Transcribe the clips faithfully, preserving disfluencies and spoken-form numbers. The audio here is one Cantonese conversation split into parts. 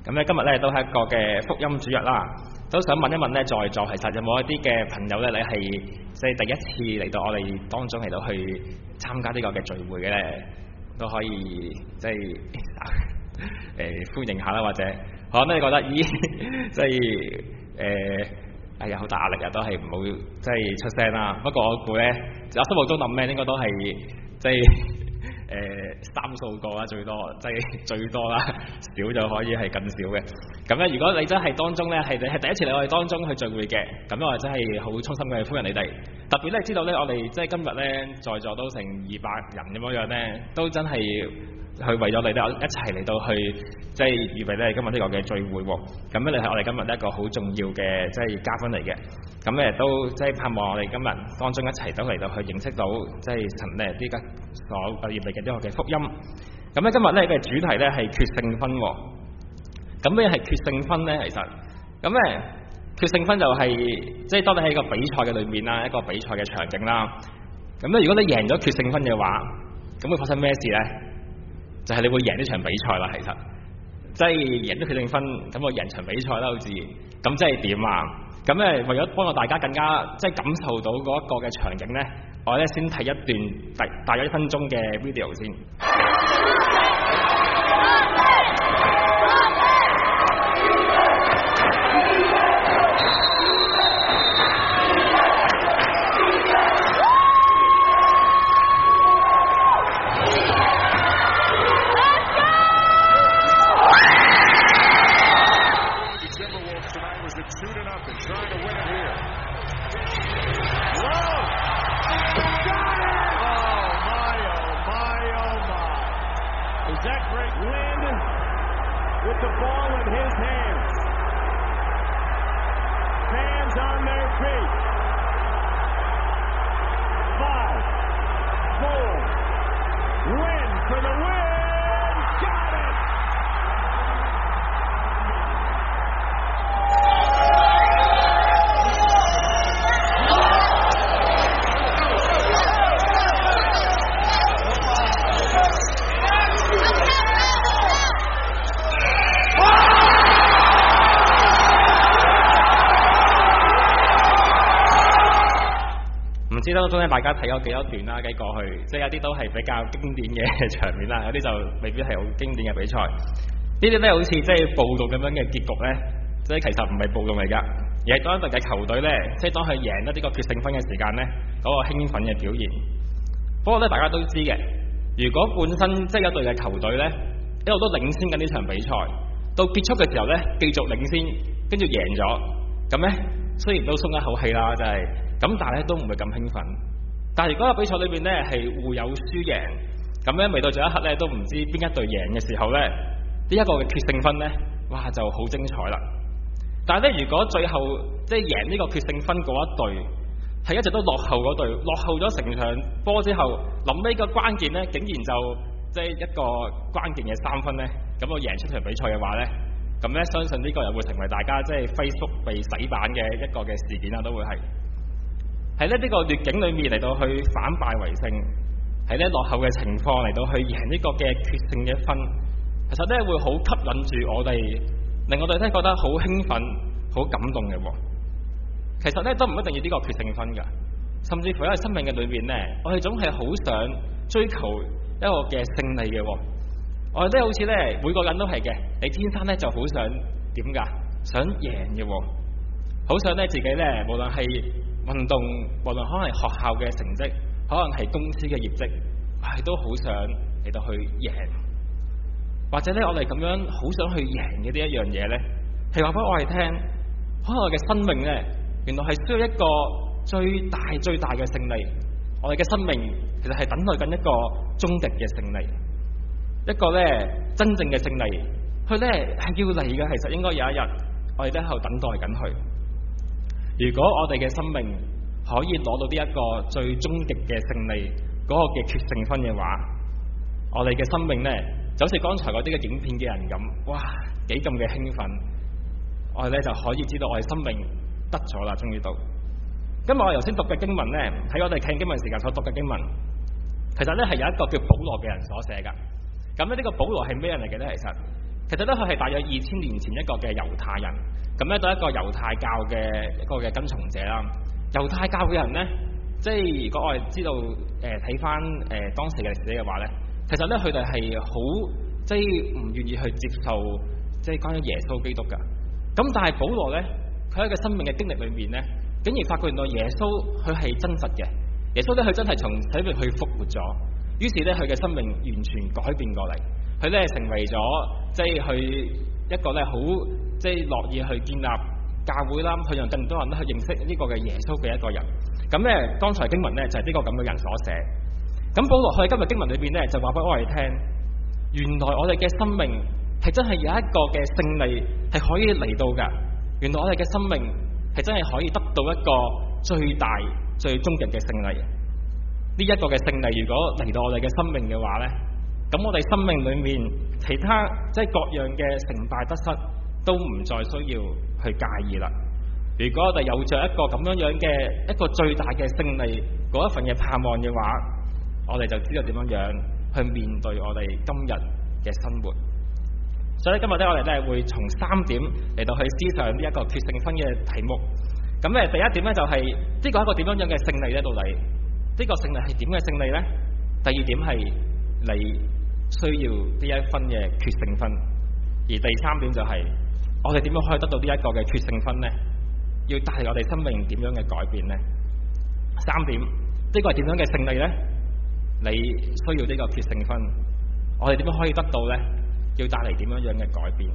咁咧今日咧都係一個嘅福音主日啦，都想問一問咧，在座其實有冇一啲嘅朋友咧，你係即係第一次嚟到我哋當中嚟到去參加呢個嘅聚會嘅咧，都可以即係誒、呃、歡迎下啦，或者可能你覺得咦，即係誒哎呀好大壓力啊，都係唔好即係出聲啦。不過我估咧，我心目中諗咩應該都係即係。誒、呃、三數個啦，最多即係最多啦，少就可以係更少嘅。咁咧，如果你真係當中咧係你係第一次嚟我哋當中去聚會嘅，咁我真係好衷心嘅歡迎你哋。特別咧知道咧，我哋即係今日咧在座都成二百人咁樣樣咧，都真係去為咗你哋一齊嚟到去即係預備咧今日呢個嘅聚會喎。咁咧你係我哋今日一個好重要嘅即係嘉賓嚟嘅。咁咧都即係盼望我哋今日當中一齊都嚟到去認識到即係神咧呢個所預備嘅呢個嘅福音。咁咧今日咧嘅主題咧係決勝分喎。咁咩係決勝分咧？其實咁咧決勝分就係、是、即係當你喺個比賽嘅裏面啦，一個比賽嘅場景啦。咁咧如果你贏咗決勝分嘅話，咁會發生咩事咧？就係、是、你會贏呢場比賽啦。其實即係贏咗決勝分，咁我贏場比賽啦，好似咁即係點啊？咁咧為咗幫助大家更加即係感受到嗰一個嘅場景咧，我咧先睇一段大大約一分鐘嘅 video 先。唔知當中咧，大家睇咗幾多段啦？計過去，即係有啲都係比較經典嘅場面啦，有啲就未必係好經典嘅比賽。呢啲咧好似即係暴動咁樣嘅結局咧，即係其實唔係暴動嚟㗎，而係當一隊嘅球隊咧，即係當佢贏咗呢個決勝分嘅時間咧，嗰、嗰個興奮嘅表現。不過咧，大家都知嘅，如果本身即係一隊嘅球隊咧，一路都領先緊呢場比賽，到結束嘅時候咧，繼續領先，跟住贏咗，咁咧雖然都鬆一口氣啦，真係。咁但係咧都唔會咁興奮。但係如果個比賽裏邊咧係互有輸贏，咁咧未到最後一刻咧都唔知邊一隊贏嘅時候咧，呢、這、一個嘅決勝分咧，哇就好精彩啦。但係咧如果最後即係贏呢個決勝分嗰一隊係一直都落後嗰隊，落後咗成場波之後，臨尾個關鍵咧竟然就即係一個關鍵嘅三分咧，咁我贏出場比賽嘅話咧，咁咧相信呢個又會成為大家即係 Facebook 被洗版嘅一個嘅事件啦，都會係。喺咧呢個劣境裏面嚟到去反敗為勝，喺呢落後嘅情況嚟到去贏呢個嘅決勝嘅分，其實咧會好吸引住我哋，令我哋咧覺得好興奮、好感動嘅。其實咧都唔一定要呢個決勝分㗎，甚至乎喺生命嘅裏面咧，我哋總係好想追求一個嘅勝利嘅。我哋咧好似咧每個人都係嘅，你天生咧就好想點㗎？想贏嘅，好想咧自己咧無論係運動，無論可能係學校嘅成績，可能係公司嘅業績，係都好想嚟到去贏。或者咧，我哋咁樣好想去贏嘅呢一樣嘢咧，係話俾我哋聽，可能我哋嘅生命咧，原來係需要一個最大最大嘅勝利。我哋嘅生命其實係等待緊一個終極嘅勝利，一個咧真正嘅勝利。佢咧係要嚟嘅，其實應該有一日，我哋都喺度等待緊佢。如果我哋嘅生命可以攞到呢一個最終極嘅勝利嗰個嘅決勝分嘅話，我哋嘅生命呢，就好似剛才嗰啲嘅影片嘅人咁，哇，幾咁嘅興奮，我哋呢就可以知道我哋生命得咗啦，終於到。今日我哋頭先讀嘅經文呢，喺我哋睇經文時間所讀嘅經文，其實呢係有一個叫保羅嘅人所寫噶。咁呢呢個保羅係咩人嚟嘅呢？其實其實咧佢係大約二千年前一個嘅猶太人，咁咧都係一個猶太教嘅一個嘅跟從者啦。猶太教嘅人咧，即係如果我哋知道誒睇翻誒當時嘅歷史嘅話咧，其實咧佢哋係好即係唔願意去接受即係關於耶穌基督㗎。咁但係保羅咧，佢喺佢生命嘅經歷裏面咧，竟然發覺原來耶穌佢係真實嘅，耶穌咧佢真係從死裏去復活咗，於是咧佢嘅生命完全改變過嚟，佢咧成為咗即係佢一個咧好即係樂意去建立教會啦，去讓更多人都去認識呢個嘅耶穌嘅一個人。咁咧剛才經文咧就係呢個咁嘅人所寫。咁保羅喺今日經文裏邊咧就話俾我哋聽，原來我哋嘅生命係真係有一個嘅勝利係可以嚟到㗎。原來我哋嘅生命係真係可以得到一個最大最終極嘅勝利。呢一個嘅勝利如果嚟到我哋嘅生命嘅話呢，咁我哋生命裏面其他即係各樣嘅成敗得失都唔再需要去介意啦。如果我哋有着一個咁樣樣嘅一個最大嘅勝利嗰一份嘅盼望嘅話，我哋就知道點樣樣去面對我哋今日嘅生活。所以今日咧，我哋咧會從三點嚟到去思想呢一個決勝分嘅題目。咁咧，第一點咧就係呢個係一個點樣樣嘅勝利咧？到底呢個勝利係點嘅勝利咧？第二點係你需要呢一分嘅決勝分，而第三點就係我哋點樣可以得到呢一個嘅決勝分咧？要帶嚟我哋生命點樣嘅改變咧？三點呢個係點樣嘅勝利咧？你需要呢個決勝分，我哋點樣可以得到咧？要帶嚟點樣樣嘅改變？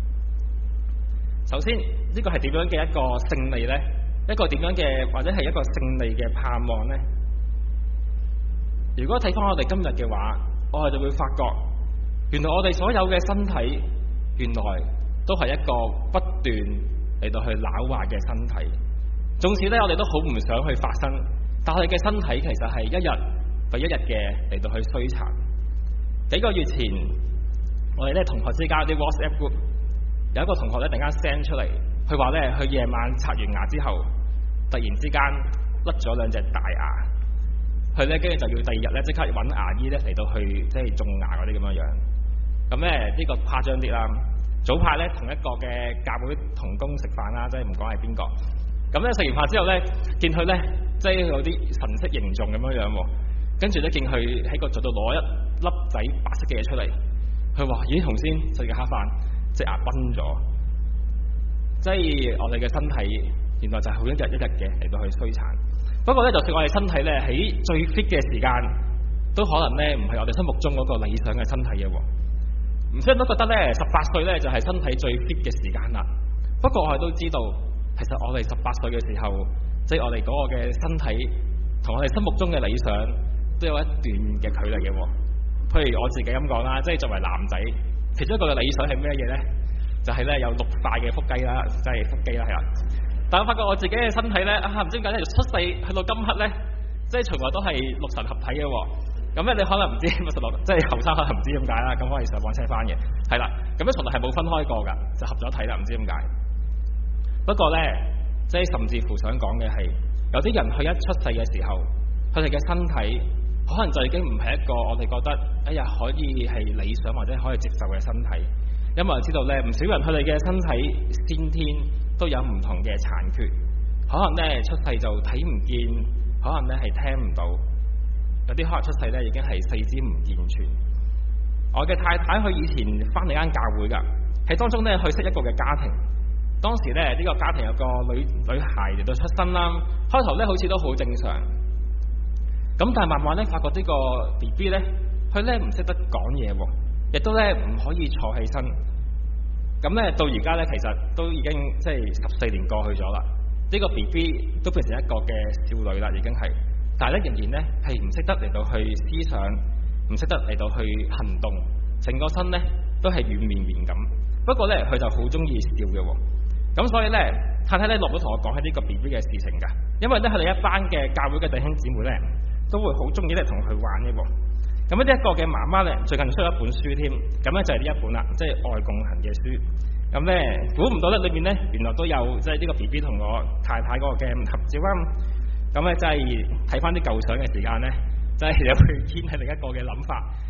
首先呢個係點樣嘅一個勝利呢？一個點樣嘅或者係一個勝利嘅盼望呢？如果睇翻我哋今日嘅話，我哋就會發覺，原來我哋所有嘅身體，原來都係一個不斷嚟到去lão壞嘅身體。縱使呢，我哋都好唔想去發生，但係我哋嘅身體其實係一日比一日嘅嚟到去衰殘。幾個月前，我哋咧同學之間啲 WhatsApp group 有一個同學咧突然間 send 出嚟，佢話咧佢夜晚刷完牙之後，突然之間甩咗兩隻大牙，佢咧跟住就要第二日咧即刻揾牙醫咧嚟到去即係種牙嗰啲咁樣樣。咁咧呢個誇張啲啦。早排咧同一個嘅教會同工食飯啦，即係唔講係邊個。咁咧食完飯之後咧，見佢咧即係有啲神色凝重咁樣樣喎，跟住咧見佢喺個嘴度攞一粒仔白色嘅嘢出嚟。佢話：咦，頭先食嘅黑飯，隻牙崩咗，即係我哋嘅身體原來就係好一日一日嘅嚟到去衰殘。不過咧，就算我哋身體咧喺最 fit 嘅時間，都可能咧唔係我哋心目中嗰個理想嘅身體嘅喎。唔少人都覺得咧，十八歲咧就係身體最 fit 嘅時間啦。不過我哋都知道，其實我哋十八歲嘅時候，即係我哋嗰個嘅身體同我哋心目中嘅理想都有一段嘅距離嘅喎。譬如我自己咁講啦，即係作為男仔，其中一個嘅理想係咩嘢呢？就係、是、咧有六塊嘅腹肌啦，即係腹肌啦，係啦。但我發覺我自己嘅身體咧，啊唔知點解咧，出世去到今刻咧，即係從來都係六神合體嘅喎。咁咧你可能唔知乜十六，即係後生可能唔知點解啦。咁可以上網 check 翻嘅，係啦。咁咧從來係冇分開過㗎，就合咗體啦，唔知點解。不過咧，即係甚至乎想講嘅係，有啲人佢一出世嘅時候，佢哋嘅身體可能就已經唔係一個我哋覺得哎呀可以係理想或者可以接受嘅身體，因為我知道咧唔少人佢哋嘅身體先天都有唔同嘅殘缺，可能咧出世就睇唔見，可能咧係聽唔到，有啲可能出世咧已經係四肢唔健全。我嘅太太佢以前返嚟間教會㗎，喺當中咧去識一個嘅家庭，當時咧呢個家庭有個女女孩嚟到出生啦，開頭咧好似都好正常。咁但係慢慢咧，發覺呢個 B B 咧，佢咧唔識得講嘢喎，亦都咧唔可以坐起身。咁咧到而家咧，其實都已經即係十四年過去咗啦。呢個 B B 都變成一個嘅少女啦，已經係。但係咧仍然咧係唔識得嚟到去思想，唔識得嚟到去行動，成個身咧都係軟綿綿咁。不過咧佢就好中意笑嘅喎。咁所以咧太太咧落咗同我講起呢個 B B 嘅事情㗎，因為咧佢哋一班嘅教會嘅弟兄姊妹咧，都會好中意咧同佢玩嘅喎。咁呢一個嘅媽媽咧，最近出咗一本書添，咁咧就係呢一本啦，即係愛共行嘅書。咁咧估唔到咧，裏面咧原來都有即係呢個 B B 同我太太嗰個嘅合照啊。咁咧真係睇翻啲舊相嘅時間咧，真係有會掀起另一個嘅諗法，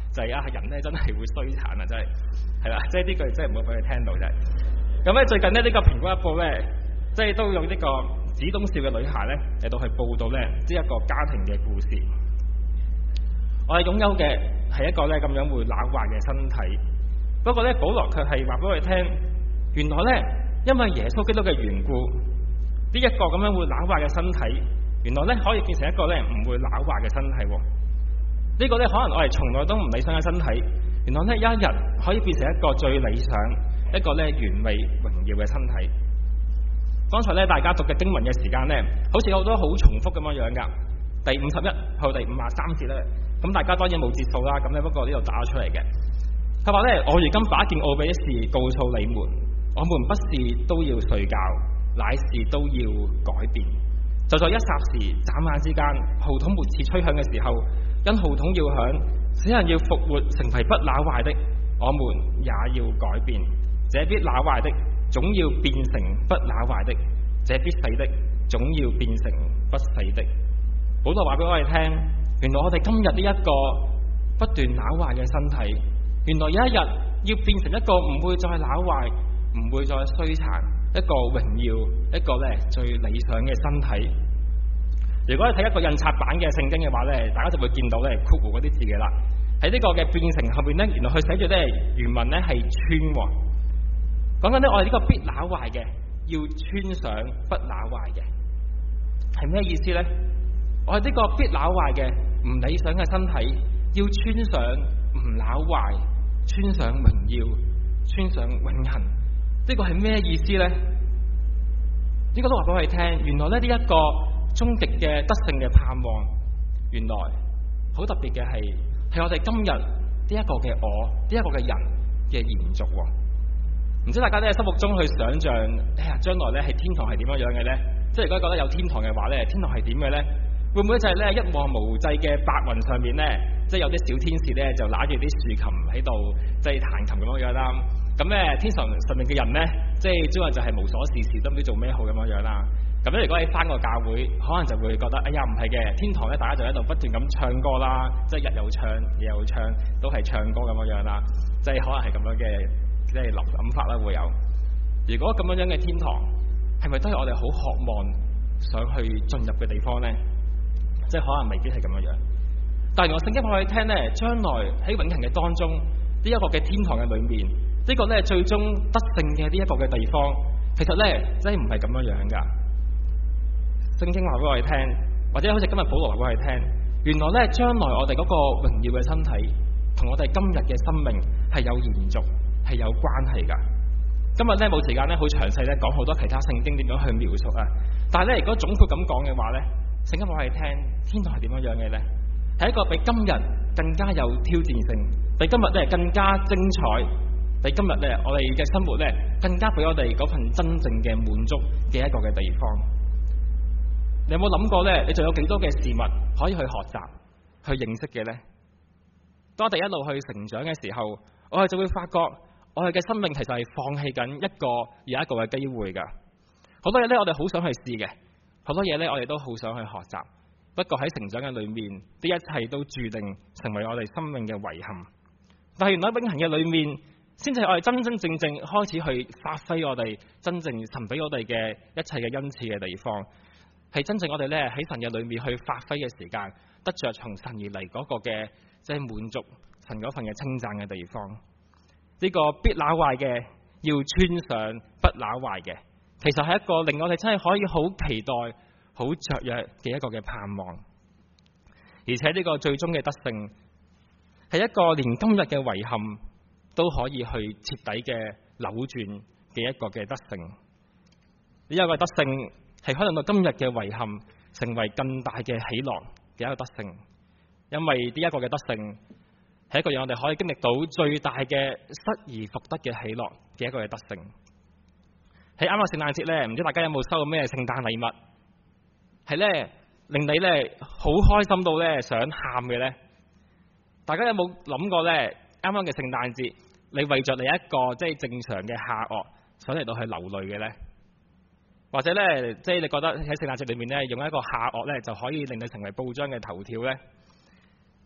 就係、是、啊人咧真係會衰殘啊，真係係啦，即係呢句真係唔好俾佢聽到啫。咁咧最近呢，呢、這個蘋果日報咧，即係都用呢個只懂笑嘅女孩咧嚟到去報導咧呢一個家庭嘅故事。我哋擁有嘅係一個咧咁樣會朽壞嘅身體，不過咧保羅卻係話俾我哋聽，原來咧因為耶穌基督嘅緣故，呢、這、一個咁樣會朽壞嘅身體，原來咧可以變成一個咧唔會朽壞嘅身體。呢、這個咧可能我哋從來都唔理想嘅身體，原來咧有一日可以變成一個最理想、一個咧完美榮耀嘅身體。剛才咧大家讀嘅經文嘅時間咧，好似有好多好重複咁樣樣噶。第五十一去到第五十三節咧，咁大家當然冇節數啦，咁咧不過呢度打咗出嚟嘅。佢話咧：我如今把一件奧秘的事告訴你們，我們不是都要睡覺，乃是都要改變。就在一霎時、眨眼之間，號筒末次吹響嘅時候，因號筒要響，使人要復活成為不朽壞的，我們也要改變。這必朽壞的，總要變成不朽壞的；這必死的，總要變成不死的。保羅話俾我哋聽，原來我哋今日呢一個不斷朽壞嘅身體，原來有一日要變成一個唔會再朽壞、唔會再衰殘、一個榮耀、一個咧最理想嘅身體。如果你睇一個印刷版嘅聖經嘅話咧，大家就會見到咧括弧嗰啲字嘅啦。喺呢個嘅變成後邊咧，原來佢寫住咧原文咧係穿，講緊咧我哋呢個必朽壞嘅要穿上不朽壞嘅，係咩意思咧？我哋呢個必朽壞嘅唔理想嘅身體要穿上唔朽壞，穿上榮耀，穿上永恆，呢個係咩意思咧？呢個都話俾我哋聽，原來咧呢一個終極嘅得勝嘅盼望，原來好特別嘅係係我哋今日呢一個嘅我，呢一個嘅人嘅延續。唔知大家咧心目中去想象，哎呀將來咧係天堂係點樣樣嘅咧？即係如果覺得有天堂嘅話咧，天堂係點嘅咧？會唔會就係咧一望無際嘅白雲上面咧，即係有啲小天使咧就拿住啲豎琴喺度，即係彈琴咁樣樣啦。咁咧天上上面嘅人咧，即係將來就係無所事事，都唔知做咩好咁樣樣啦。咁咧如果你翻個教會，可能就會覺得，哎呀唔係嘅，天堂咧大家就喺度不斷咁唱歌啦，即係日又唱夜又唱，都係唱歌咁樣樣啦。即係可能係咁樣嘅，即係諗諗法啦會有。如果咁樣樣嘅天堂，係咪都係我哋好渴望想去進入嘅地方咧？即係可能未必係咁樣樣，但係我聖經話俾你聽咧，將來喺永恆嘅當中，呢一個嘅天堂嘅裏面，呢個咧最終得勝嘅呢一個嘅地方，其實咧真係唔係咁樣樣噶。聖經話俾我哋聽，或者好似今日保羅話俾我哋聽，原來咧將來我哋嗰個榮耀嘅身體，同我哋今日嘅生命係有延續，係有關係噶。今日咧冇時間咧好詳細咧講好多其他聖經點樣去描述啊，但係咧如果總括咁講嘅話咧，聖經話俾我哋聽，天堂係點樣樣嘅咧？係一個比今日更加有挑戰性，比今日咧更加精彩，比今日咧我哋嘅生活咧更加俾我哋嗰份真正嘅滿足嘅一個嘅地方。你有冇諗過咧？你仲有幾多嘅事物可以去學習、去認識嘅咧？當我哋一路去成長嘅時候，我哋就會發覺，我哋嘅生命其實係放棄緊一個又一個嘅機會噶。好多嘢咧，我哋好想去試嘅。好多嘢咧，我哋都好想去學習，不過喺成長嘅裏面，呢一切都注定成為我哋生命嘅遺憾。但係原來永恆嘅裏面，先至係我哋真真正正開始去發揮我哋真正神俾我哋嘅一切嘅恩賜嘅地方，係真正我哋咧喺神嘅裏面去發揮嘅時間，得着從神而嚟嗰個嘅即係滿足神嗰份嘅稱讚嘅地方。呢個必朽壞嘅要穿上不朽壞嘅。其實係一個令我哋真係可以好期待、好雀躍嘅一個嘅盼望，而且呢個最終嘅得勝係一個連今日嘅遺憾都可以去徹底嘅扭轉嘅一個嘅得勝。呢一個得勝係可能到今日嘅遺憾成為更大嘅喜樂嘅一個得勝，因為呢一個嘅得勝係一個讓我哋可以經歷到最大嘅失而復得嘅喜樂嘅一個嘅得勝。喺啱啱聖誕節咧，唔知大家有冇收到咩聖誕禮物？係咧令你咧好開心到咧想喊嘅咧？大家有冇諗過咧？啱啱嘅聖誕節，你為着你一個即係正常嘅下顎，想嚟到去流淚嘅咧？或者咧，即係你覺得喺聖誕節裏面咧，用一個下顎咧就可以令你成為報章嘅頭條咧？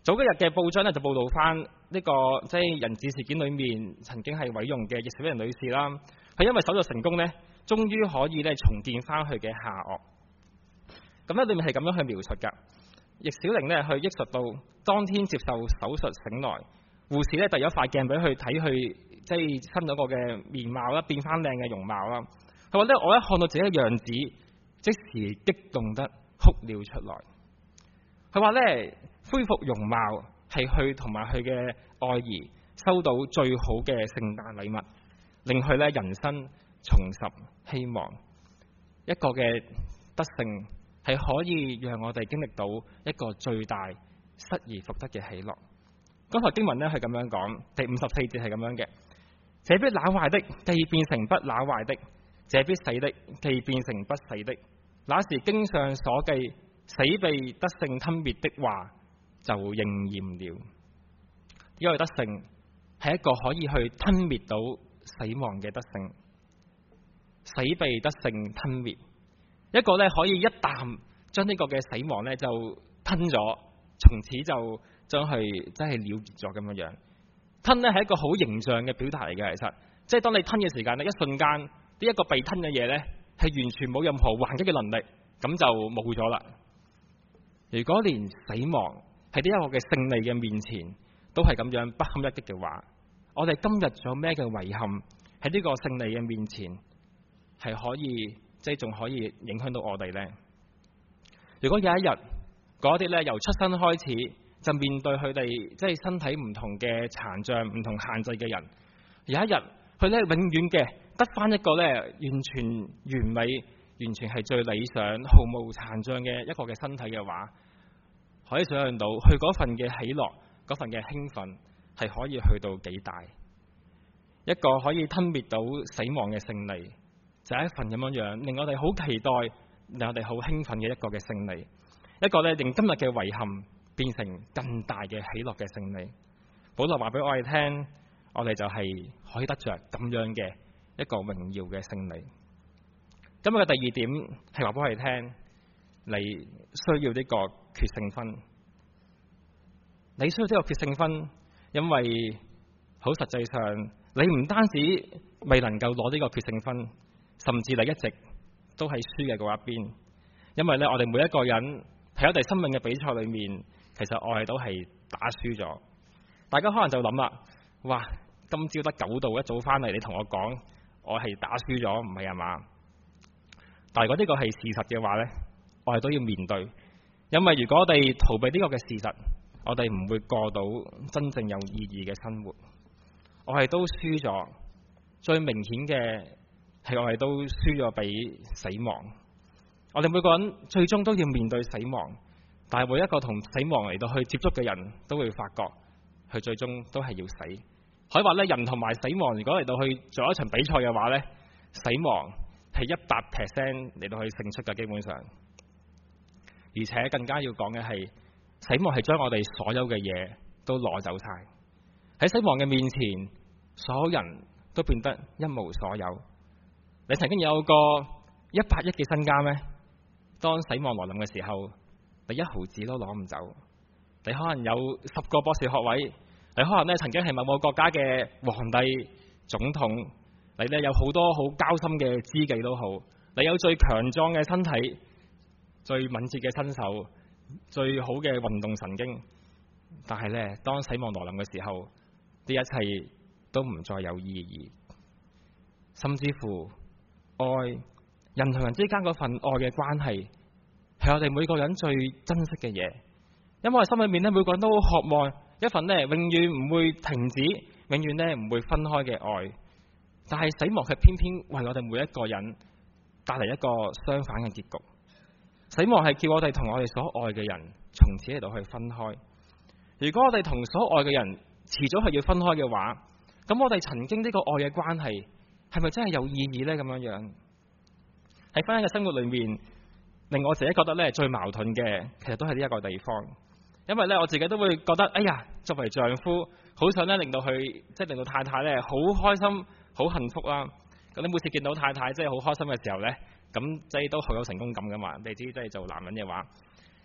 早幾日嘅報章咧就報道翻呢個即係人質事件裏面曾經係毀容嘅易小玲女士啦，佢因為手術成功呢，終於可以咧重建翻佢嘅下顎。咁咧裏面係咁樣去描述㗎。易小玲呢，去憶述到當天接受手術醒來，護士咧遞咗塊鏡俾佢睇，佢即係新咗個嘅面貌啦，變翻靚嘅容貌啦。佢話咧，我一看到自己嘅樣子，即時激動得哭了出來。佢話咧，恢復容貌係佢同埋佢嘅愛兒收到最好嘅聖誕禮物，令佢咧人生重拾希望。一個嘅得勝係可以讓我哋經歷到一個最大失而復得嘅喜樂。剛才經文咧係咁樣講，第五十四節係咁樣嘅：這必朽壞的，既變成不朽壞的；這必死的，既變成不死的。那時經上所記，死被得勝吞滅的話就應驗了。因為得勝係一個可以去吞滅到死亡嘅得勝，死被得勝吞滅，一個咧可以一啖將呢個嘅死亡咧就吞咗，從此就將佢真係了結咗咁樣樣。吞咧係一個好形象嘅表達嚟嘅，其實即係當你吞嘅時間咧，一瞬間呢一個被吞嘅嘢咧係完全冇任何還擊嘅能力，咁就冇咗啦。如果連死亡喺呢一個嘅勝利嘅面前都係咁樣不堪一擊嘅話，我哋今日仲有咩嘅遺憾喺呢個勝利嘅面前係可以即係仲可以影響到我哋呢？如果有一日嗰啲咧由出生開始就面對佢哋即係身體唔同嘅殘障、唔同限制嘅人，有一日佢咧永遠嘅得返一個咧完全完美、完全係最理想、毫無殘障嘅一個嘅身體嘅話，可以想象到佢嗰份嘅喜樂、嗰份嘅興奮係可以去到幾大。一個可以吞滅到死亡嘅勝利，就係一份咁樣樣令我哋好期待、令我哋好興奮嘅一個嘅勝利。一個咧令今日嘅遺憾變成更大嘅喜樂嘅勝利。保羅話俾我哋聽，我哋就係可以得着咁樣嘅一個榮耀嘅勝利。今日嘅第二點係話俾我哋聽，你需要呢個決勝分。你需要呢個決勝分，因為好實際上，你唔單止未能夠攞呢個決勝分，甚至你一直都係輸嘅嗰一邊。因為咧，我哋每一個人喺我哋生命嘅比賽裏面，其實我哋都係打輸咗。大家可能就諗啦，哇！今朝得九度，一早翻嚟，你同我講我係打輸咗，唔係啊嘛？但係如果呢個係事實嘅話呢，我哋都要面對。因為如果我哋逃避呢個嘅事實，我哋唔會過到真正有意義嘅生活。我哋都輸咗，最明顯嘅係我哋都輸咗俾死亡。我哋每個人最終都要面對死亡，但係每一個同死亡嚟到去接觸嘅人都會發覺，佢最終都係要死。可以話咧，人同埋死亡如果嚟到去做一場比賽嘅話咧，死亡係一百 percent 嚟到去勝出嘅，基本上。而且更加要講嘅係，死亡係將我哋所有嘅嘢都攞走晒。喺死亡嘅面前，所有人都變得一無所有。你曾經有過一百億嘅身家咩？當死亡來臨嘅時候，你一毫子都攞唔走。你可能有十個博士學位，你可能咧曾經係某某國家嘅皇帝、總統，你咧有好多好交心嘅知己都好，你有最強壯嘅身體、最敏捷嘅身手、最好嘅運動神經，但係咧當死亡來臨嘅時候，呢一切都唔再有意義。甚至乎愛，人同人之間嗰份愛嘅關係，係我哋每個人最珍惜嘅嘢。因為我哋心裏面咧，每個人都好渴望一份咧永遠唔會停止、永遠咧唔會分開嘅愛。但係死亡係偏偏為我哋每一個人帶嚟一個相反嘅結局。死亡係叫我哋同我哋所愛嘅人從此嚟到去分開。如果我哋同所愛嘅人遲早係要分開嘅話，咁我哋曾經呢個愛嘅關係係咪真係有意義呢？咁樣樣喺婚姻嘅生活裏面，令我自己覺得咧最矛盾嘅，其實都係呢一個地方。因為咧我自己都會覺得，哎呀，作為丈夫，好想咧令到佢，即係令到太太咧好開心、好幸福啦。咁你每次見到太太即係好開心嘅時候咧，咁即係都好有成功感噶嘛。你知即係做男人嘅話，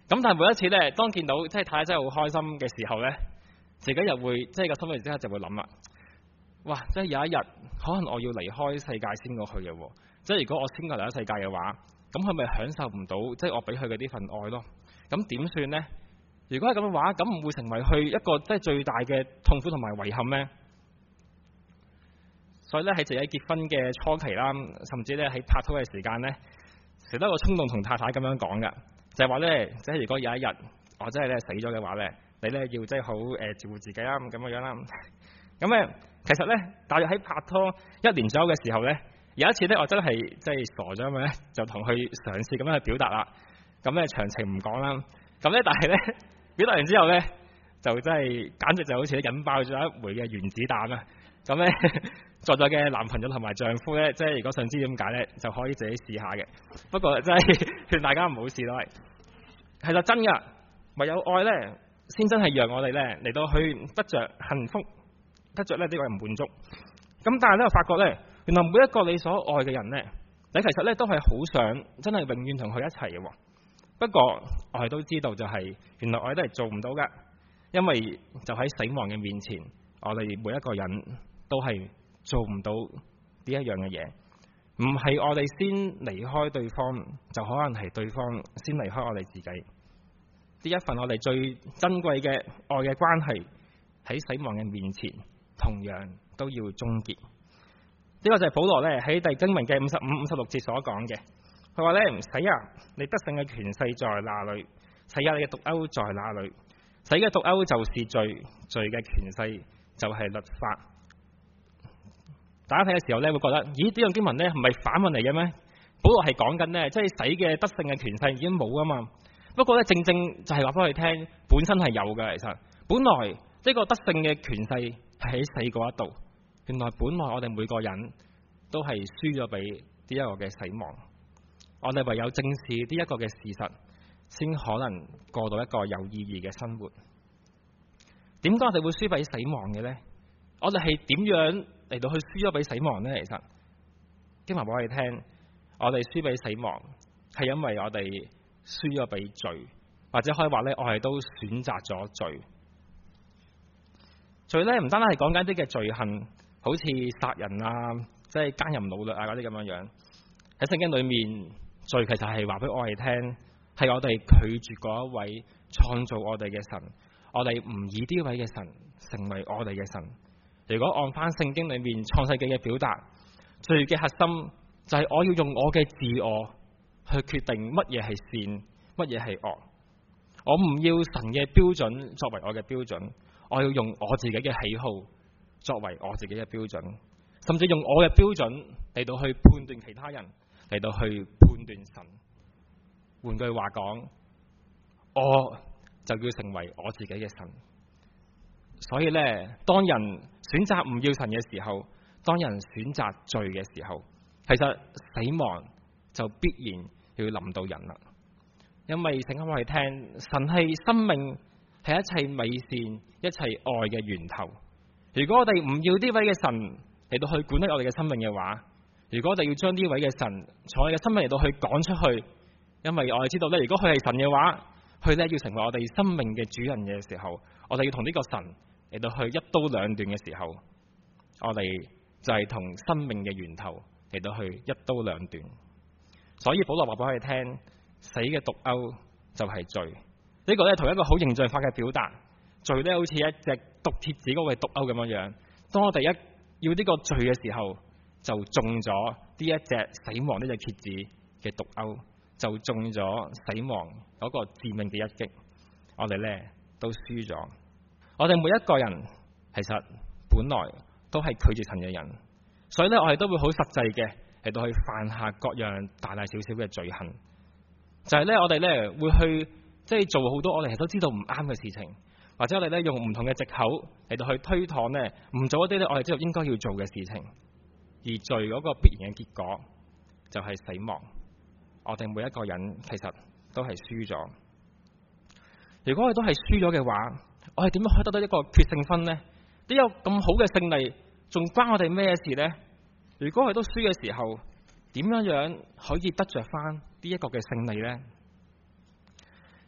咁但係每一次咧，當見到即係太太真係好開心嘅時候咧，自己又會即係個心裏即刻就會諗啦，哇！即係有一日可能我要離開世界先過去嘅喎，即係如果我先過嚟咗世界嘅話，咁佢咪享受唔到即係我俾佢嘅呢份愛咯？咁點算呢？如果係咁嘅話，咁唔會成為佢一個即係最大嘅痛苦同埋遺憾咩？所以咧喺自己結婚嘅初期啦，甚至咧喺拍拖嘅時間咧，成日都有個衝動同太太咁樣講噶，就係話咧，即係如果有一日我真係咧死咗嘅話咧，你咧要即係好誒照顧自己啦，咁樣樣啦。咁誒，其實咧，大約喺拍拖一年左右嘅時候咧，有一次咧，我真係即係傻咗咁咧，就同佢嘗試咁樣去表達啦。咁咧詳情唔講啦。咁咧，但係咧表達完之後咧，就真係簡直就好似引爆咗一枚嘅原子彈啊！咁咧，在座嘅男朋友同埋丈夫咧，即係如果想知點解咧，就可以自己試下嘅。不過真係勸大家唔好試咯，係。係啦，真噶，唯有愛咧，先真係讓我哋咧嚟到去得着幸福，得着咧呢個人滿足。咁但係咧，我發覺咧，原來每一個你所愛嘅人咧，你其實咧都係好想真係永遠同佢一齊嘅。不過我哋都知道就係、是，原來我哋都係做唔到噶，因為就喺死亡嘅面前，我哋每一個人都係做唔到呢一樣嘅嘢。唔係我哋先離開對方，就可能係對方先離開我哋自己。呢一份我哋最珍貴嘅愛嘅關係，喺死亡嘅面前，同樣都要終結。呢、這個就係保羅咧喺第經文嘅五十五、五十六節所講嘅。佢話咧，唔死啊！你得勝嘅權勢在哪裏？死啊！你嘅毒鈎在哪裏？死嘅毒鈎就是罪，罪嘅權勢就係律法。大家睇嘅時候咧，會覺得，咦？呢樣經文咧唔係反問嚟嘅咩？保羅係講緊呢，即係死嘅得勝嘅權勢已經冇啊嘛。不過咧，正正就係話俾佢聽，本身係有嘅。其實本來呢個得勝嘅權勢係喺死嗰一度。原來本來我哋每個人都係輸咗俾呢一個嘅死亡。我哋唯有正視呢一個嘅事實，先可能過到一個有意義嘅生活。點解我哋會輸俾死亡嘅呢？我哋係點樣嚟到去輸咗俾死亡呢？其實經文話俾我哋聽，我哋輸俾死亡係因為我哋輸咗俾罪，或者可以話呢，我哋都選擇咗罪。罪呢唔單單係講緊啲嘅罪行，好似殺人啊，即係奸淫擄掠啊嗰啲咁樣樣。喺聖經裏面，罪其實係話俾我哋聽，係我哋拒絕嗰一位創造我哋嘅神，我哋唔以呢位嘅神成為我哋嘅神。如果按翻聖經裏面創世記嘅表達，罪嘅核心就係我要用我嘅自我去決定乜嘢係善，乜嘢係惡。我唔要神嘅標準作為我嘅標準，我要用我自己嘅喜好作為我自己嘅標準，甚至用我嘅標準嚟到去判斷其他人，嚟到去判斷神。換句話講，我就要成為我自己嘅神。所以呢，當人選擇唔要神嘅時候，當人選擇罪嘅時候，其實死亡就必然要臨到人啦。因為聖經話我哋聽，神係生命，係一切美善、一切愛嘅源頭。如果我哋唔要呢位嘅神嚟到去管理我哋嘅生命嘅話，如果我哋要將呢位嘅神從我哋嘅生命嚟到去趕出去，因為我哋知道咧，如果佢係神嘅話，佢咧要成為我哋生命嘅主人嘅時候，我哋要同呢個神嚟到去一刀兩斷嘅時候，我哋就係同生命嘅源頭嚟到去一刀兩斷。所以保羅話俾我哋聽，死嘅毒鈎就係罪。呢個咧同一個好形象化嘅表達，罪咧好似一隻毒蠍子嗰個毒鈎咁樣樣。當我哋一要呢個罪嘅時候，就中咗呢一隻死亡呢隻蠍子嘅毒鈎，就中咗死亡嗰個致命嘅一擊。我哋咧都輸咗。我哋每一個人其實本來都係拒絕神嘅人，所以咧我哋都會好實際嘅嚟到去犯下各樣大大小小嘅罪行。就係咧我哋咧會去即係做好多我哋都知道唔啱嘅事情，或者我哋咧用唔同嘅藉口嚟到去推搪咧唔做一啲咧我哋知道應該要做嘅事情。而罪嗰個必然嘅結果就係死亡。我哋每一個人其實都係輸咗。如果我哋都係輸咗嘅話，我哋點樣可以得到一個決勝分呢？呢有咁好嘅勝利，仲關我哋咩事呢？如果我哋都輸嘅時候，點樣樣可以得着翻呢一個嘅勝利呢？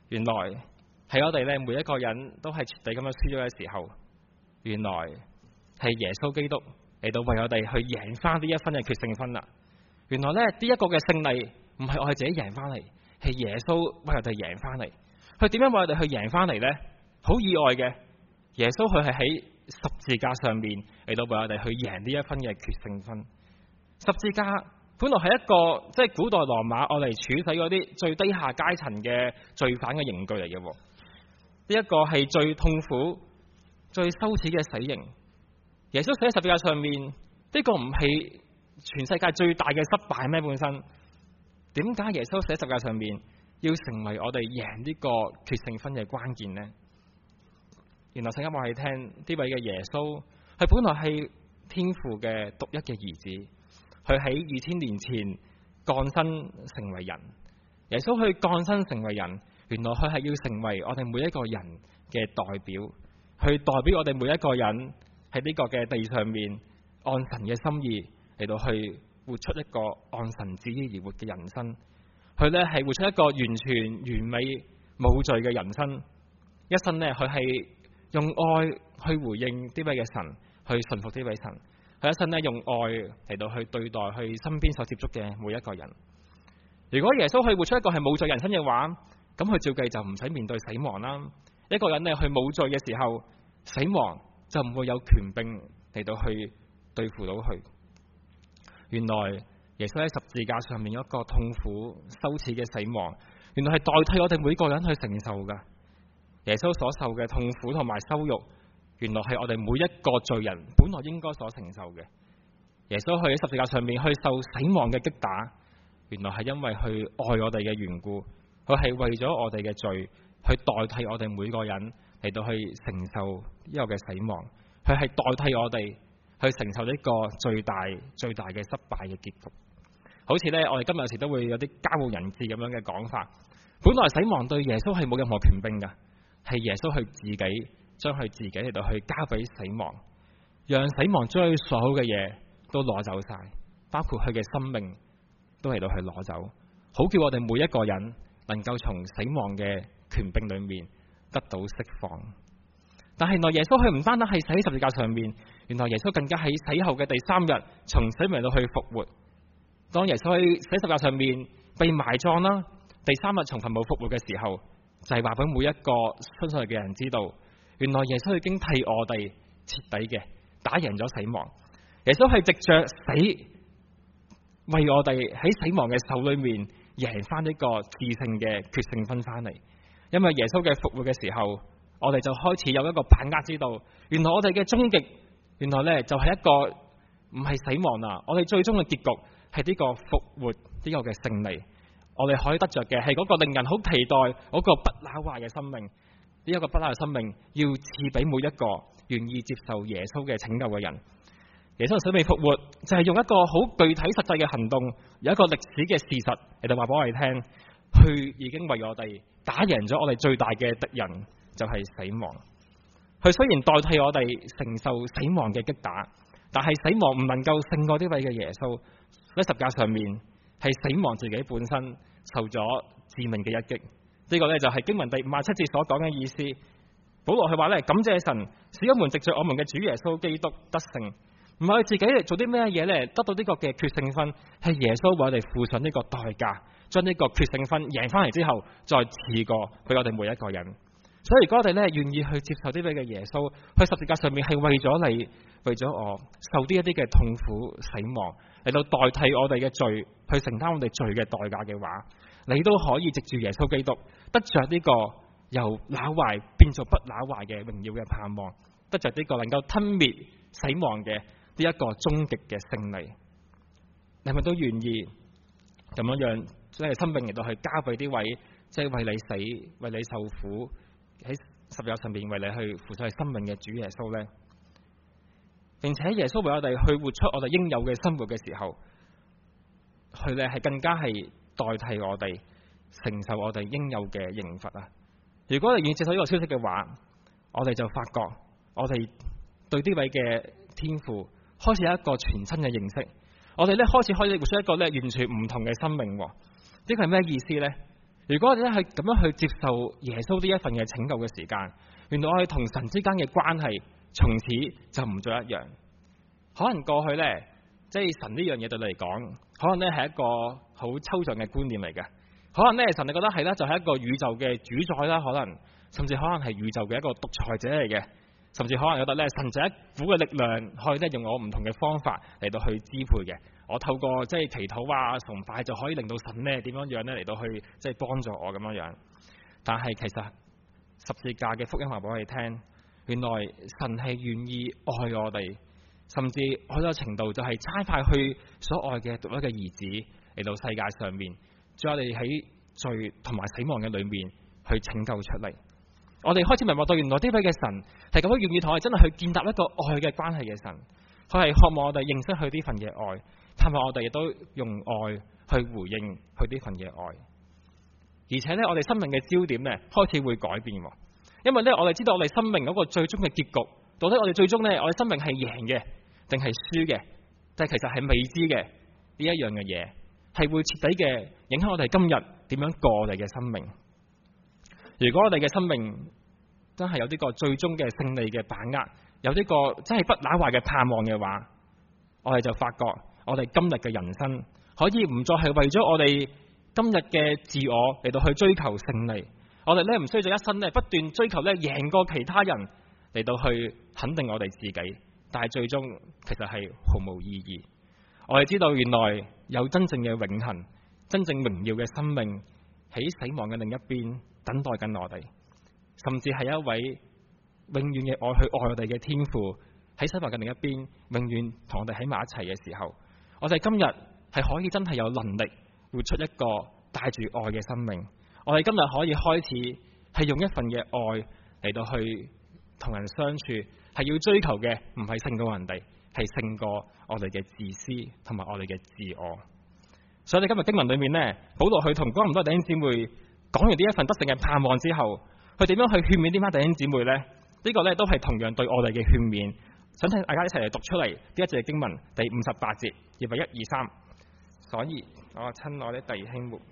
原來喺我哋咧每一個人都係徹底咁樣輸咗嘅時候，原來係耶穌基督嚟到為我哋去贏翻呢一分嘅決勝分啦。原來咧呢一個嘅勝利唔係我哋自己贏翻嚟，係耶穌為我哋贏翻嚟。佢點樣為我哋去贏翻嚟呢？好意外嘅，耶穌佢係喺十字架上面嚟到為我哋去贏呢一分嘅決勝分。十字架本來係一個即係、就是、古代羅馬我哋處死嗰啲最低下階層嘅罪犯嘅刑具嚟嘅。呢一個係最痛苦、最羞恥嘅死刑。耶穌死喺十字架上面，呢、這個唔係全世界最大嘅失敗咩？本身點解耶穌死喺十字架上面要成為我哋贏呢個決勝分嘅關鍵呢？原來聖經話係聽呢位嘅耶穌，佢本來係天父嘅獨一嘅兒子。佢喺二千年前降生成為人，耶穌去降生成為人，原來佢係要成為我哋每一個人嘅代表，去代表我哋每一個人喺呢個嘅地上面按神嘅心意嚟到去活出一個按神旨意而活嘅人生。佢咧係活出一個完全完美冇罪嘅人生，一生呢，佢係用愛去回應呢位嘅神，去順服呢位神。佢一生咧用愛嚟到去對待佢身邊所接觸嘅每一個人。如果耶穌去活出一個係冇罪人生嘅話，咁佢照計就唔使面對死亡啦。一個人咧去冇罪嘅時候，死亡就唔會有權柄嚟到去對付到佢。原來耶穌喺十字架上面有一個痛苦羞恥嘅死亡，原來係代替我哋每個人去承受噶。耶穌所受嘅痛苦同埋羞辱，原來係我哋每一個罪人本來應該所承受嘅。耶穌去喺十字架上面去受死亡嘅擊打，原來係因為去愛我哋嘅緣故，佢係為咗我哋嘅罪去代替我哋每個人嚟到去承受呢個嘅死亡，佢係代替我哋去承受呢個最大最大嘅失敗嘅結局。好似呢，我哋今日有時都會有啲家務人質咁樣嘅講法，本來死亡對耶穌係冇任何權柄噶，係耶穌去自己將佢自己嚟到去交俾死亡，讓死亡將佢所有嘅嘢都攞走晒，包括佢嘅生命都嚟到去攞走，好叫我哋每一個人能夠從死亡嘅權柄裏面得到釋放。但係原來耶穌佢唔單單係死喺十字架上面，原來耶穌更加喺死後嘅第三日從死嚟到去復活。當耶穌喺死十字架上面被埋葬啦，第三日從墳墓復活嘅時候，就係話俾每一個相信嘅人知道，原來耶穌已經替我哋徹底嘅打贏咗死亡。耶穌係藉着死為我哋喺死亡嘅手裏面贏翻呢個至勝嘅決勝分翻嚟。因為耶穌嘅復活嘅時候，我哋就開始有一個把握知道，原來我哋嘅終極原來呢就係一個唔係死亡啦，我哋最終嘅結局係呢個復活呢個嘅勝利。我哋可以得着嘅係嗰個令人好期待嗰個不朽壞嘅生命，呢一個不朽嘅生命要賜俾每一個願意接受耶穌嘅拯救嘅人。耶穌死未復活就係用一個好具體實際嘅行動，有一個歷史嘅事實嚟到話俾我哋聽，佢已經為我哋打贏咗我哋最大嘅敵人，就係死亡。佢雖然代替我哋承受死亡嘅擊打，但係死亡唔能夠勝過呢位嘅耶穌。喺十架上面係死亡自己本身受咗致命嘅一擊。呢個呢，就係經文第五十七節所講嘅意思。保羅佢話呢，感謝神使我們藉着我們嘅主耶穌基督得勝。唔係自己嚟做啲咩嘢呢？得到呢個嘅決勝分，係耶穌為我哋付上呢個代價，將呢個決勝分贏翻嚟之後，再賜過俾我哋每一個人。所以如果我哋呢願意去接受呢位嘅耶穌，去十字架上面係為咗你，為咗我受啲一啲嘅痛苦死亡，嚟到代替我哋嘅罪，去承擔我哋罪嘅代價嘅話，你都可以藉住耶穌基督得着呢個由朽壞變做不朽壞嘅榮耀嘅盼望，得着呢個能夠吞滅死亡嘅呢一個終極嘅勝利。你係咪都願意咁樣樣將你生命嚟到去交俾呢位即係為你死、為你受苦喺十字架上面為你去付上生命嘅主耶穌呢？並且耶穌為我哋去活出我哋應有嘅生活嘅時候，佢哋係更加係代替我哋承受我哋應有嘅刑罰啊！如果你願意接受呢個消息嘅話，我哋就發覺我哋對呢位嘅天父開始有一個全新嘅認識，我哋咧開始可以活出一個咧完全唔同嘅生命。呢個係咩意思呢？ 如果我哋咧去咁樣去接受耶穌呢一份嘅拯救嘅時間，原來我哋同神之間嘅關係從此就唔再一樣。可能過去呢，即係神呢樣嘢對你嚟講，可能呢係一個好抽象嘅觀念嚟嘅。可能呢，神你覺得係呢，就係一個宇宙嘅主宰啦，可能甚至可能係宇宙嘅一個獨裁者嚟嘅，甚至可能覺得呢，神就係一股嘅力量，可以呢用我唔同嘅方法嚟到去支配嘅。我透過即係祈禱啊、崇拜就可以令到神呢點樣樣呢嚟到去即係幫助我咁樣樣。但係其實十字架嘅福音話俾我哋聽，原來神係願意愛我哋，甚至好多程度就係差派去所愛嘅獨一嘅兒子嚟到世界上面，將我哋喺罪同埋死亡嘅裏面去拯救出嚟。我哋開始明白到原來呢位嘅神係咁樣願意同我哋真係去建立一個愛嘅關係嘅神，佢係渴望我哋認識佢呢份嘅愛，盼望我哋亦都用愛去回應佢呢份嘅愛。而且呢，我哋生命嘅焦點呢開始會改變，因為呢，我哋知道我哋生命嗰個最終嘅結局，到底我哋最終呢，我哋生命係贏嘅定係輸嘅，但係其實係未知嘅呢一樣嘅嘢，係會徹底嘅影響我哋今日點樣過我哋嘅生命。如果我哋嘅生命真係有呢個最終嘅勝利嘅把握，有呢個真係不朽壞嘅盼望嘅話，我哋就發覺我哋今日嘅人生可以唔再係為咗我哋今日嘅自我嚟到去追求勝利，我哋咧唔需要一生咧不斷追求咧贏過其他人嚟到去肯定我哋自己，但係最終其實係毫無意義。我哋知道原來有真正嘅永恆、真正榮耀嘅生命喺死亡嘅另一邊等待緊我哋，甚至係一位永遠嘅愛去愛我哋嘅天父喺死亡嘅另一邊永遠同我哋喺埋一齊嘅時候，我哋今日係可以真係有能力活出一個帶住愛嘅生命。我哋今日可以開始係用一份嘅愛嚟到去同人相處，係要追求嘅唔係勝過人哋，係勝過我哋嘅自私同埋我哋嘅自我。所以你今日經文裏面呢，保羅去同哥林多弟兄姊妹講完呢一份得勝嘅盼望之後，佢點樣去勸勉呢班弟兄姊妹呢？呢、這個呢都係同樣對我哋嘅勸勉。想請大家一齊嚟讀出嚟呢一節經文第五十八節，預備一二三。所以我親愛的弟兄們，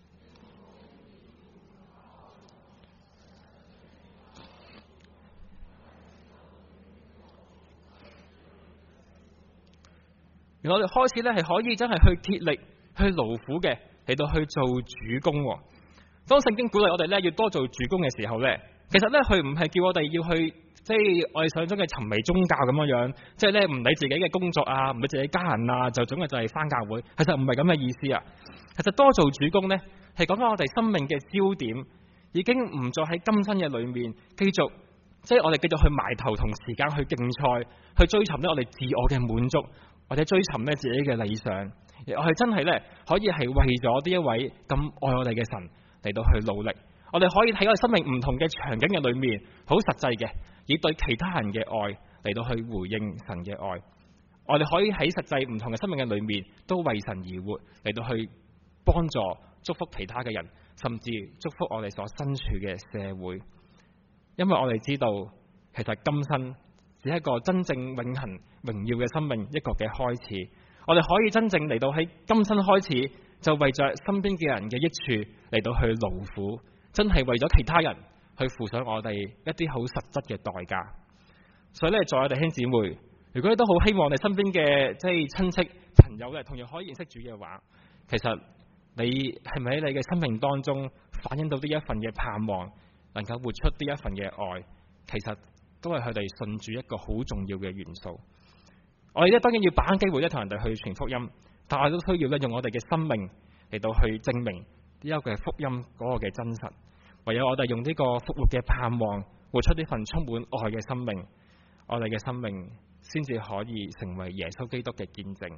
原來我哋開始咧係可以真係去竭力去勞苦嘅嚟到去做主工。當聖經鼓勵我哋咧要多做主工嘅時候咧，其實咧佢唔係叫我哋要去即係我哋想中嘅沉迷宗教咁樣樣，即係咧唔理自己嘅工作啊，唔理自己家人啊，就總係就係返教會。其實唔係咁嘅意思啊。其實多做主工咧係講緊我哋生命嘅焦點已經唔再喺今生嘅裏面繼續，即係我哋繼續去埋頭同時間去競賽，去追尋咧我哋自我嘅滿足，或者追尋咧自己嘅理想。而我係真係咧可以係為咗呢一位咁愛我哋嘅神嚟到去努力。我哋可以喺我哋生命唔同嘅場景嘅裏面，好實際嘅，以對其他人嘅愛嚟到去回應神嘅愛。我哋可以喺實際唔同嘅生命嘅裏面，都為神而活，嚟到去幫助祝福其他嘅人，甚至祝福我哋所身處嘅社會。因為我哋知道，其實今生只係一個真正永恆榮耀嘅生命一個嘅開始。我哋可以真正嚟到喺今生開始，就為着身邊嘅人嘅益處嚟到去勞苦。真係為咗其他人去付上我哋一啲好實質嘅代價。所以咧，在我哋弟兄姊妹，如果你都好希望你身邊嘅即係親戚朋友咧，同樣可以認識主嘅話，其實你係咪喺你嘅生命當中反映到呢一份嘅盼望，能夠活出呢一份嘅愛，其實都係佢哋信主一個好重要嘅元素。我哋咧當然要把握機會咧，同人哋去傳福音，但係都需要咧用我哋嘅生命嚟到去證明呢一個嘅福音嗰個嘅真實。唯有我哋用呢個復活嘅盼望，活出呢份充滿愛嘅生命，我哋嘅生命先至可以成為耶穌基督嘅見證。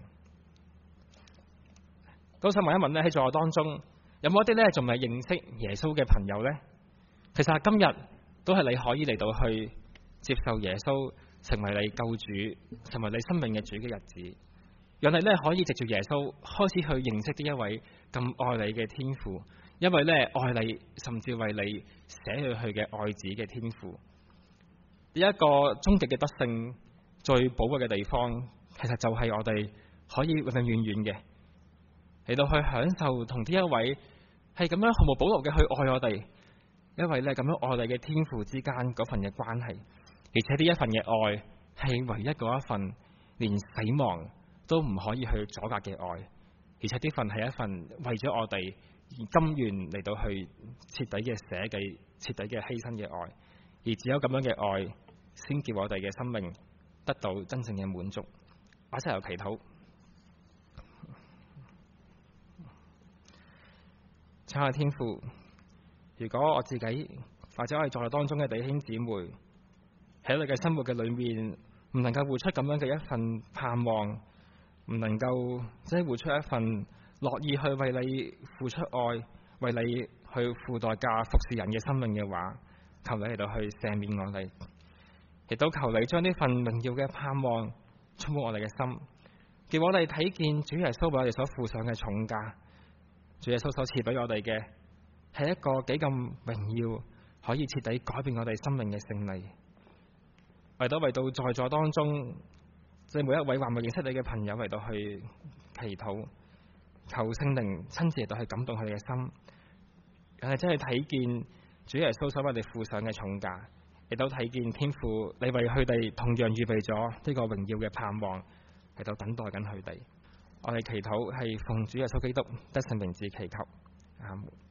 都想問一問咧，喺座當中有冇一啲咧仲未認識耶穌嘅朋友呢？其實今日都係你可以嚟到去接受耶穌成為你救主，成為你生命嘅主嘅日子，讓你咧可以藉住耶穌開始去認識呢一位咁愛你嘅天父。因為咧愛你，甚至為你捨去佢嘅愛子嘅天父。呢一個終極嘅得勝最寶貴嘅地方，其實就係我哋可以永永遠遠嘅嚟到去享受同呢一位係咁樣毫無保留嘅去愛我哋，因為咧咁樣愛我哋嘅天父之間嗰份嘅關係，而且呢一份嘅愛係唯一嗰一份連死亡都唔可以去阻隔嘅愛，而且呢份係一份為咗我哋而甘願嚟到去徹底嘅捨己、徹底嘅犧牲嘅愛，而只有咁樣嘅愛先叫我哋嘅生命得到真正嘅滿足。我一齊有祈禱。親愛天父，如果我自己或者我哋在當中嘅弟兄姊妹喺我哋嘅生活嘅裏面唔能夠活出咁樣嘅一份盼望，唔能夠即係活出一份樂意去為你付出愛，為你去付代價服侍人嘅生命嘅話，求你嚟到去赦免我哋，亦都求你將呢份榮耀嘅盼望充滿我哋嘅心，叫我哋睇見主耶穌為我哋所付上嘅重價。主耶穌所賜俾我哋嘅係一個幾咁榮耀，可以徹底改變我哋生命嘅勝利。為到為到在座當中，即係每一位還未認識你嘅朋友嚟到去祈禱，求聖靈親自嚟到去感動佢哋嘅心，讓佢真係睇見主耶穌所為我哋付上嘅重價，亦都睇見天父你為佢哋同樣預備咗呢個榮耀嘅盼望嚟到等待緊佢哋。我哋祈禱係奉主耶穌基督得勝名字祈求，阿門。